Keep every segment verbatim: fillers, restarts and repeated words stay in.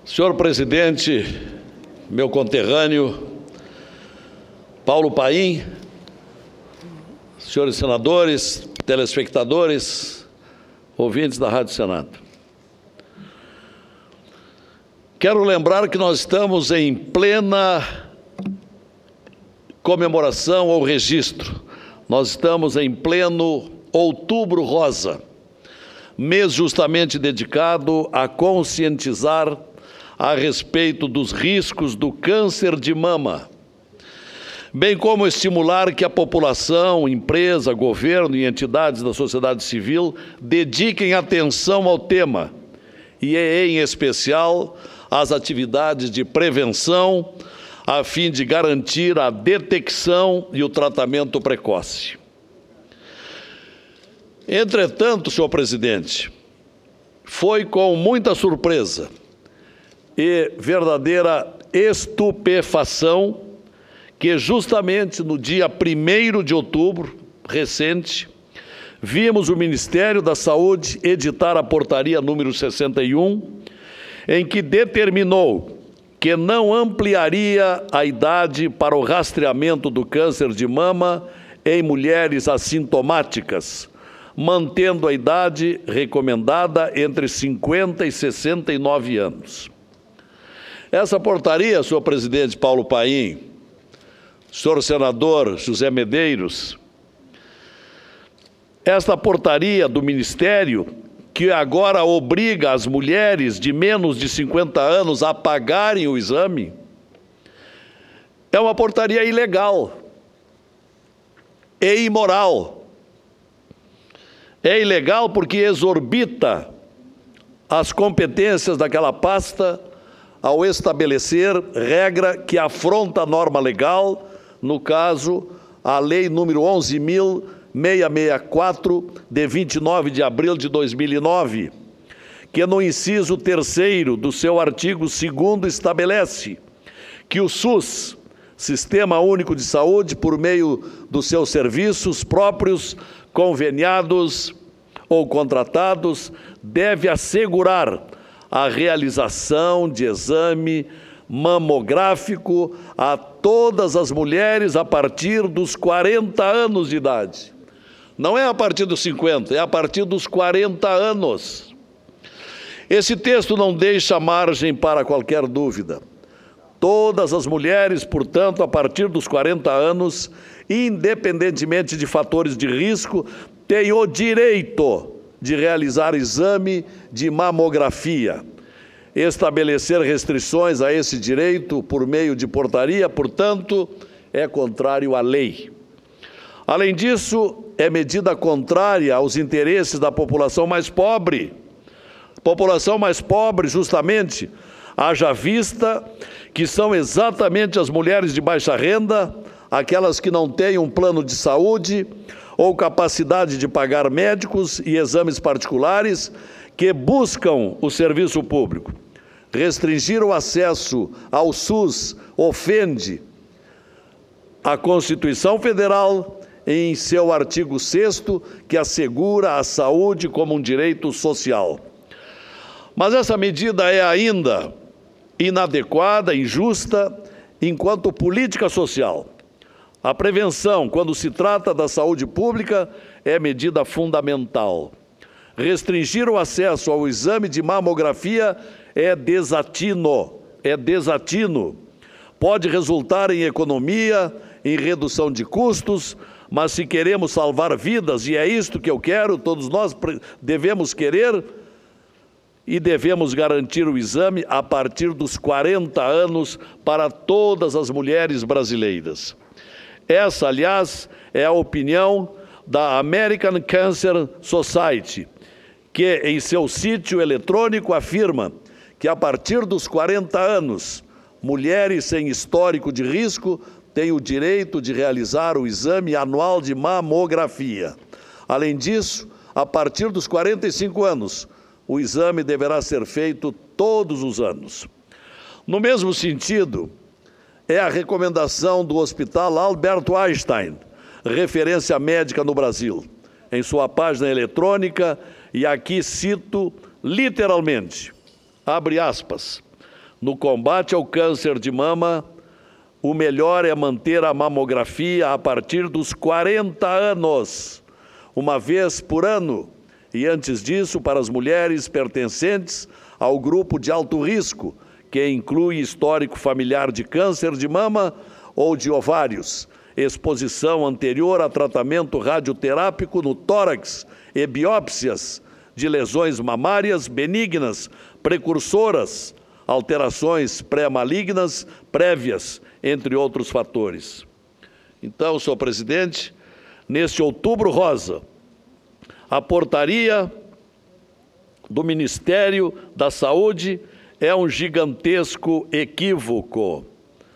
Senhor presidente, meu conterrâneo, Paulo Paim, senhores senadores, telespectadores, ouvintes da Rádio Senado. Quero lembrar que nós estamos em plena comemoração ou registro. Nós estamos em pleno Outubro Rosa, mês justamente dedicado a conscientizar a respeito dos riscos do câncer de mama, bem como estimular que a população, empresa, governo e entidades da sociedade civil dediquem atenção ao tema e, em especial, às atividades de prevenção, a fim de garantir a detecção e o tratamento precoce. Entretanto, senhor presidente, foi com muita surpresa e verdadeira estupefação que justamente no dia primeiro de outubro, recente, vimos o Ministério da Saúde editar a portaria número sessenta e um, em que determinou que não ampliaria a idade para o rastreamento do câncer de mama em mulheres assintomáticas, mantendo a idade recomendada entre cinquenta e sessenta e nove anos. Essa portaria, senhor presidente Paulo Paim, senhor senador José Medeiros, esta portaria do Ministério, que agora obriga as mulheres de menos de cinquenta anos a pagarem o exame, é uma portaria ilegal e imoral. É ilegal porque exorbita as competências daquela pasta ao estabelecer regra que afronta a norma legal, no caso, a Lei número onze mil seiscentos e sessenta e quatro, de vinte e nove de abril de dois mil e nove, que no inciso terceiro do seu artigo segundo estabelece que o SUS, Sistema Único de Saúde, por meio dos seus serviços próprios, conveniados ou contratados, deve assegurar a realização de exame mamográfico a todas as mulheres a partir dos quarenta anos de idade. Não é a partir dos cinquenta, é a partir dos quarenta anos. Esse texto não deixa margem para qualquer dúvida. Todas as mulheres, portanto, a partir dos quarenta anos, independentemente de fatores de risco, têm o direito de realizar exame de mamografia. Estabelecer restrições a esse direito por meio de portaria, portanto, é contrário à lei. Além disso, é medida contrária aos interesses da população mais pobre. População mais pobre, justamente, haja vista que são exatamente as mulheres de baixa renda, aquelas que não têm um plano de saúde ou capacidade de pagar médicos e exames particulares, que buscam o serviço público. Restringir o acesso ao SUS ofende a Constituição Federal em seu artigo sexto, que assegura a saúde como um direito social. Mas essa medida é ainda inadequada, injusta, enquanto política social. A prevenção, quando se trata da saúde pública, é medida fundamental. Restringir o acesso ao exame de mamografia é desatino, é desatino. Pode resultar em economia, em redução de custos, mas se queremos salvar vidas, e é isto que eu quero, todos nós devemos querer, e devemos garantir o exame a partir dos quarenta anos para todas as mulheres brasileiras. Essa, aliás, é a opinião da American Cancer Society, que em seu sítio eletrônico afirma que a partir dos quarenta anos, mulheres sem histórico de risco têm o direito de realizar o exame anual de mamografia. Além disso, a partir dos quarenta e cinco anos, o exame deverá ser feito todos os anos. No mesmo sentido, é a recomendação do Hospital Albert Einstein, referência médica no Brasil, em sua página eletrônica, e aqui cito literalmente, abre aspas, No combate ao câncer de mama, o melhor é manter a mamografia a partir dos quarenta anos, uma vez por ano, e antes disso para as mulheres pertencentes ao grupo de alto risco, que inclui histórico familiar de câncer de mama ou de ovários, exposição anterior a tratamento radioterápico no tórax e biópsias de lesões mamárias benignas, precursoras, alterações pré-malignas prévias, entre outros fatores. Então, senhor presidente, neste Outubro Rosa, a portaria do Ministério da Saúde é um gigantesco equívoco,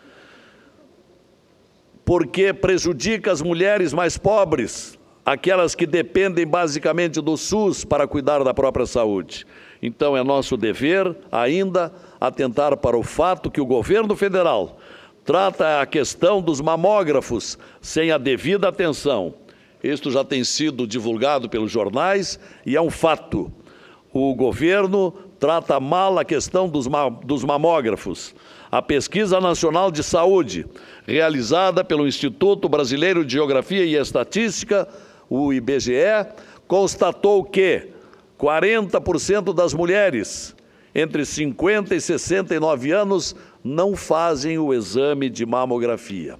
porque prejudica as mulheres mais pobres, aquelas que dependem basicamente do SUS para cuidar da própria saúde. Então, é nosso dever ainda atentar para o fato que o governo federal trata a questão dos mamógrafos sem a devida atenção. Isto já tem sido divulgado pelos jornais e é um fato. O governo trata mal a questão dos, ma dos mamógrafos. A Pesquisa Nacional de Saúde, realizada pelo Instituto Brasileiro de Geografia e Estatística, o I B G E, constatou que quarenta por cento das mulheres entre cinquenta e sessenta e nove anos não fazem o exame de mamografia.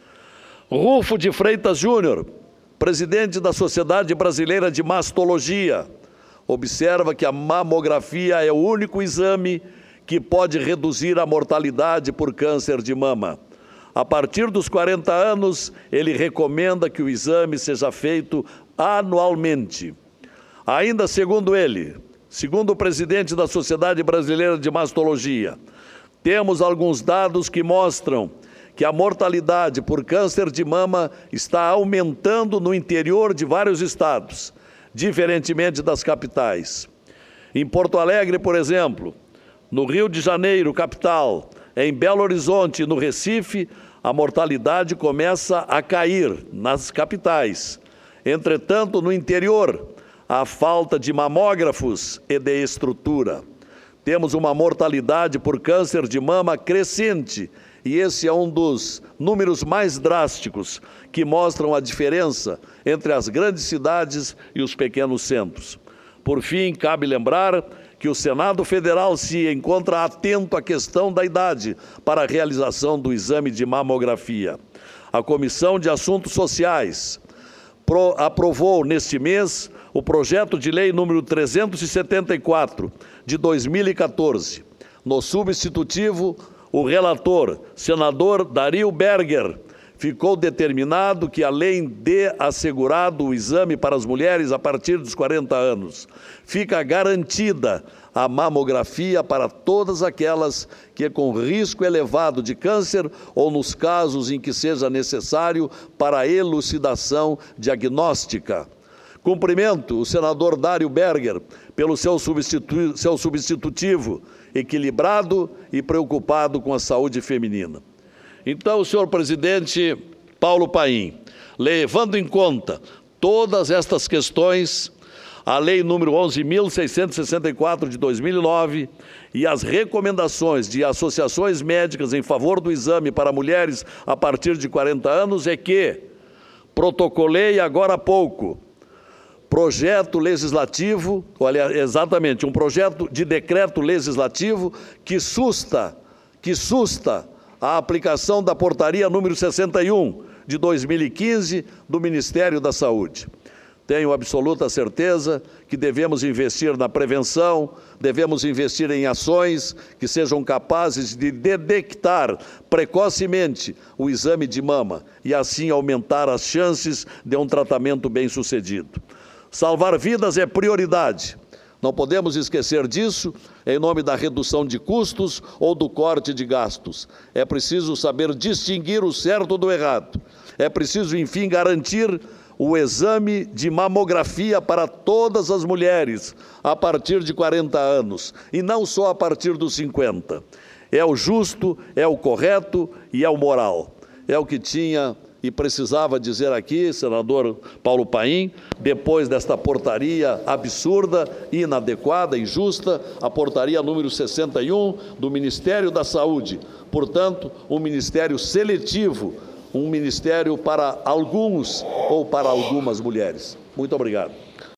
Rufo de Freitas Júnior, presidente da Sociedade Brasileira de Mastologia, observa que a mamografia é o único exame que pode reduzir a mortalidade por câncer de mama. A partir dos quarenta anos, ele recomenda que o exame seja feito anualmente. Ainda segundo ele, segundo o presidente da Sociedade Brasileira de Mastologia, temos alguns dados que mostram que a mortalidade por câncer de mama está aumentando no interior de vários estados, diferentemente das capitais. Em Porto Alegre, por exemplo, no Rio de Janeiro, capital, em Belo Horizonte e no Recife, a mortalidade começa a cair nas capitais. Entretanto, no interior, há falta de mamógrafos e de estrutura. Temos uma mortalidade por câncer de mama crescente, e esse é um dos números mais drásticos que mostram a diferença entre as grandes cidades e os pequenos centros. Por fim, cabe lembrar que o Senado Federal se encontra atento à questão da idade para a realização do exame de mamografia. A Comissão de Assuntos Sociais pro, aprovou neste mês o projeto de lei número trezentos e setenta e quatro, de dois mil e quatorze. No substitutivo, o relator, senador Dario Berger, ficou determinado que a lei dê assegurado o exame para as mulheres a partir dos quarenta anos. Fica garantida a mamografia para todas aquelas que com risco elevado de câncer ou nos casos em que seja necessário para a elucidação diagnóstica. Cumprimento o senador Dario Berger pelo seu, substitu seu substitutivo, equilibrado e preocupado com a saúde feminina. Então, senhor presidente Paulo Paim, levando em conta todas estas questões, a lei número onze mil seiscentos e sessenta e quatro de dois mil e nove e as recomendações de associações médicas em favor do exame para mulheres a partir de quarenta anos é que protocolei agora há pouco projeto legislativo, olha, exatamente, um projeto de decreto legislativo que susta, que susta a aplicação da portaria número sessenta e um de dois mil e quinze do Ministério da Saúde. Tenho absoluta certeza que devemos investir na prevenção, devemos investir em ações que sejam capazes de detectar precocemente o exame de mama e assim aumentar as chances de um tratamento bem-sucedido. Salvar vidas é prioridade. Não podemos esquecer disso em nome da redução de custos ou do corte de gastos. É preciso saber distinguir o certo do errado. É preciso, enfim, garantir o exame de mamografia para todas as mulheres a partir de quarenta anos e não só a partir dos cinquenta. É o justo, é o correto e é o moral. É o que tinha e precisava dizer aqui, senador Paulo Paim, depois desta portaria absurda, inadequada, injusta, a portaria número sessenta e um do Ministério da Saúde. Portanto, um ministério seletivo, um ministério para alguns ou para algumas mulheres. Muito obrigado.